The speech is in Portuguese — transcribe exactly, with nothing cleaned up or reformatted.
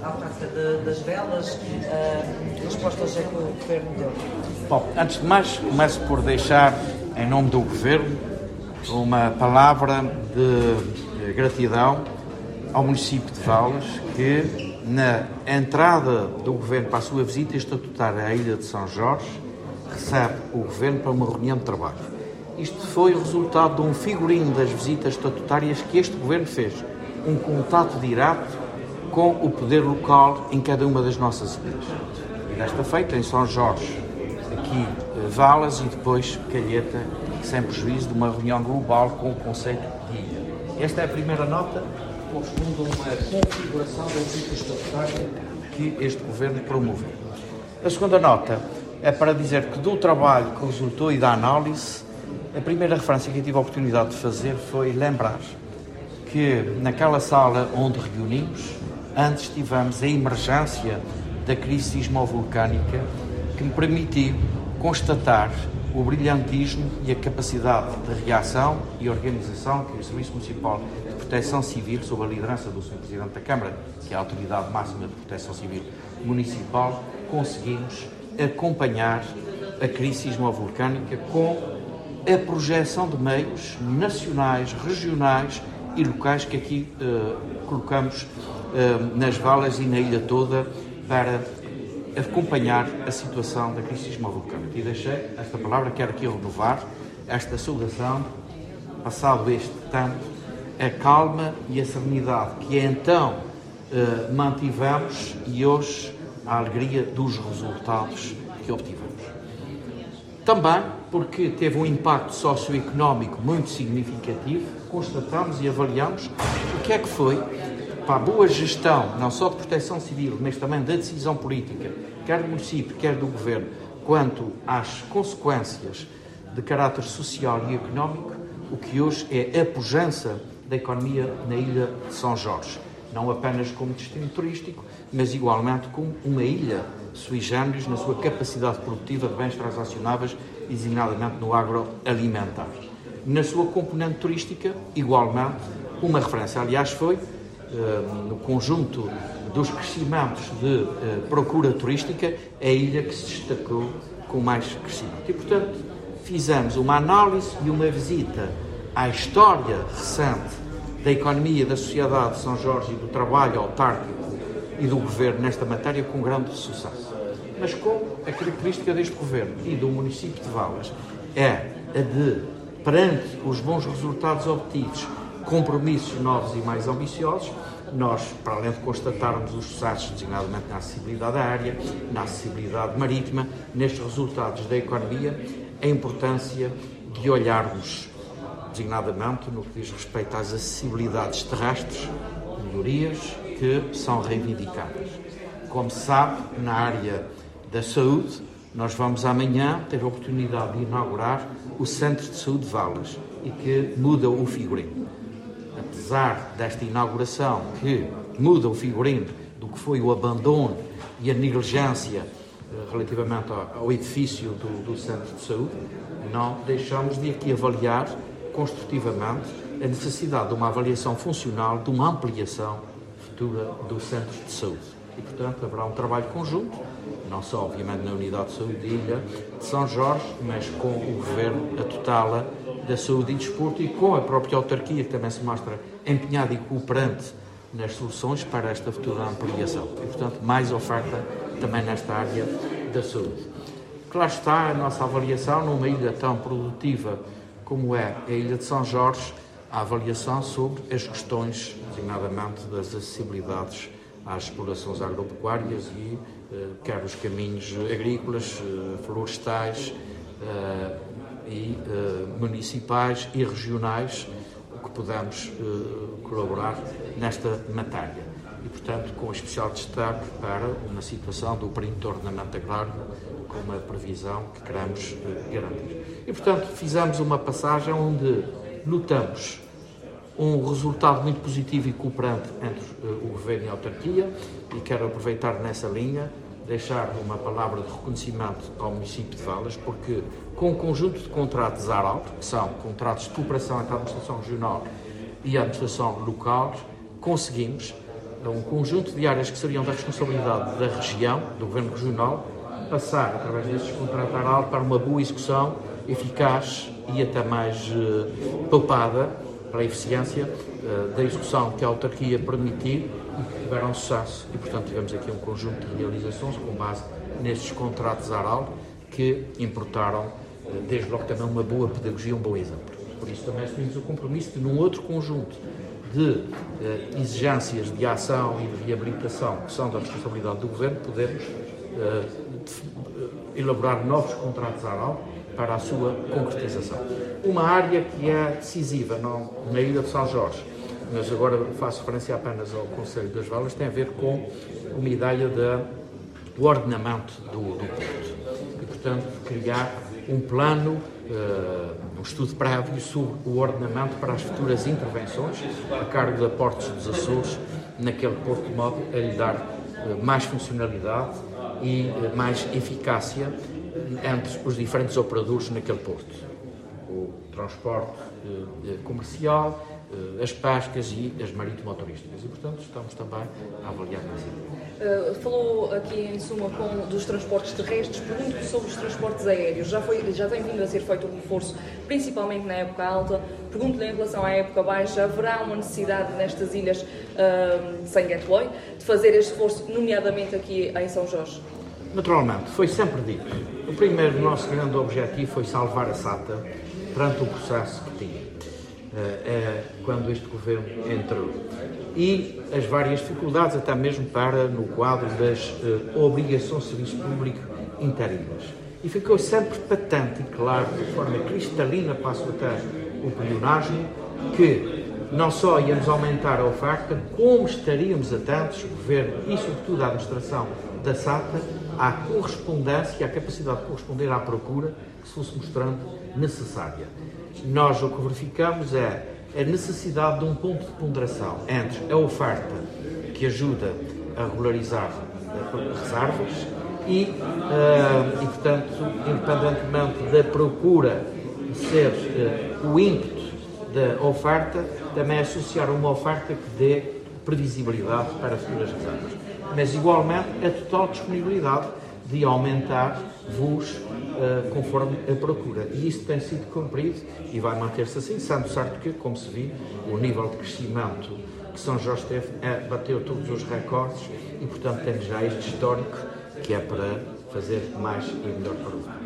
autarca de, das velas, uh, respostas é que o Governo deu? Bom, antes de mais, começo por deixar, em nome do Governo, uma palavra de, de gratidão ao município de Valas, que na entrada do Governo para a sua visita estatutária à Ilha de São Jorge, recebe o Governo para uma reunião de trabalho. Isto foi o resultado de um figurino das visitas estatutárias que este Governo fez, um contato direto com o poder local em cada uma das nossas ilhas. E desta feita, em São Jorge, aqui Valas e depois Calheta, sem prejuízo de uma reunião global com o Conselho de Ilha. Esta é a primeira nota, corresponde a uma configuração da visita estatutária que este Governo promoveu. A segunda nota é para dizer que do trabalho que resultou e da análise, a primeira referência que eu tive a oportunidade de fazer foi lembrar que naquela sala onde reunimos, antes tivemos a emergência da crise sismovolcânica que me permitiu constatar o brilhantismo e a capacidade de reação e organização que o Serviço Municipal de Proteção Civil, sob a liderança do senhor Presidente da Câmara, que é a autoridade máxima de proteção civil municipal, conseguimos acompanhar a crise sismovolcânica com a projeção de meios nacionais, regionais e locais que aqui uh, colocamos uh, nas Valas e na ilha toda para acompanhar a situação da crise sismovolcânica. E deixei esta palavra, quero aqui renovar esta saudação, passado este tempo, a calma e a serenidade que então uh, mantivemos e hoje a alegria dos resultados que obtivemos. Também porque teve um impacto socioeconómico muito significativo, constatamos e avaliamos o que é que foi para a boa gestão, não só de proteção civil, mas também da decisão política, quer do município, quer do Governo, quanto às consequências de caráter social e económico, o que hoje é a pujança da economia na ilha de São Jorge. Não apenas como destino turístico, mas igualmente como uma ilha sui generis na sua capacidade produtiva de bens transacionáveis, designadamente no agroalimentar. Na sua componente turística, igualmente, uma referência. Aliás, foi uh, no conjunto dos crescimentos de uh, procura turística a ilha que se destacou com mais crescimento. E, portanto, fizemos uma análise e uma visita à história recente da economia, da sociedade de São Jorge e do trabalho autárquico e do Governo nesta matéria com grande sucesso. Mas com a característica deste Governo e do município de Valas é a de, perante os bons resultados obtidos, compromissos novos e mais ambiciosos, nós, para além de constatarmos os sucessos designadamente na acessibilidade aérea, na acessibilidade marítima, nestes resultados da economia, a importância de olharmos designadamente no que diz respeito às acessibilidades terrestres, melhorias que são reivindicadas. Como se sabe, na área da saúde, nós vamos amanhã ter a oportunidade de inaugurar o Centro de Saúde de Valas e que muda o figurino. Apesar desta inauguração que muda o figurino do que foi o abandono e a negligência relativamente ao edifício do, do Centro de Saúde, não deixamos de aqui avaliar construtivamente a necessidade de uma avaliação funcional, de uma ampliação futura do Centro de Saúde. E, portanto, haverá um trabalho conjunto, não só, obviamente, na Unidade de Saúde de Ilha de São Jorge, mas com o Governo, a tutela da saúde e desporto e com a própria autarquia, que também se mostra empenhada e cooperante nas soluções para esta futura ampliação. E, portanto, mais oferta também nesta área da saúde. Claro está a nossa avaliação numa ilha tão produtiva como é a Ilha de São Jorge, a avaliação sobre as questões, designadamente, das acessibilidades às explorações agropecuárias e eh, quer os caminhos agrícolas, eh, florestais eh, e eh, municipais e regionais que podemos eh, colaborar nesta matéria. E, portanto, com especial destaque para uma situação do perímetro de ordenamento agrário com uma previsão que queremos eh, garantir. E, portanto, fizemos uma passagem onde notamos um resultado muito positivo e cooperante entre uh, o Governo e a autarquia e quero aproveitar nessa linha, deixar uma palavra de reconhecimento ao município de Valas, porque com um conjunto de contratos A R A L, que são contratos de cooperação entre a administração regional e a administração local, conseguimos a um conjunto de áreas que seriam da responsabilidade da região, do Governo Regional, passar, através destes contratos ARAL, para uma boa execução, eficaz e até mais uh, poupada para a eficiência uh, da execução que a autarquia permitir e que tiveram sucesso. E, portanto, tivemos aqui um conjunto de realizações com base nestes contratos ARAL que importaram, uh, desde logo, também uma boa pedagogia, um bom exemplo. Por isso, também assumimos o compromisso de, num outro conjunto de uh, exigências de ação e de reabilitação que são da responsabilidade do Governo, podermos uh, elaborar novos contratos ARAL para a sua concretização. Uma área que é decisiva não, na Ilha de São Jorge, mas agora faço referência apenas ao Conselho das Velas, tem a ver com uma ideia do ordenamento do, do porto. E, portanto, criar um plano, uh, um estudo prévio sobre o ordenamento para as futuras intervenções a cargo da Portos dos Açores, naquele porto, de modo a lhe dar uh, mais funcionalidade e uh, mais eficácia entre os diferentes operadores naquele porto. O transporte uh, comercial, uh, as pescas e as marítimo-turísticas. E, portanto, estamos também a avaliar isso. Uh, falou aqui, em suma, com, dos transportes terrestres. Pergunto sobre os transportes aéreos. Já, foi, já tem vindo a ser feito um reforço, principalmente na época alta. Pergunto-lhe, em relação à época baixa, haverá uma necessidade nestas ilhas uh, sem gateway de fazer este reforço, nomeadamente aqui em São Jorge? Naturalmente, foi sempre dito. O primeiro nosso grande objetivo foi salvar a SATA perante o processo que tinha, é, quando este governo entrou. E as várias dificuldades, até mesmo para no quadro das uh, obrigações de serviço público interilhas. E ficou sempre patente e claro, de forma cristalina, passo até o pleonasmo, que não só íamos aumentar a oferta, como estaríamos atentos, o governo e, sobretudo, a administração da SATA, à correspondência, à capacidade de corresponder à procura que se fosse mostrando necessária. Nós o que verificamos é a necessidade de um ponto de ponderação entre a oferta que ajuda a regularizar reservas e, uh, e portanto, independentemente da procura ser uh, o ímpeto da oferta, também associar uma oferta que dê previsibilidade para as futuras reservas. Mas, igualmente, a total disponibilidade de aumentar voos uh, conforme a procura. E isso tem sido cumprido e vai manter-se assim, sendo certo que, como se viu, o nível de crescimento que São Jorge teve é, bateu todos os recordes e, portanto, temos já este histórico que é para fazer mais e melhor para o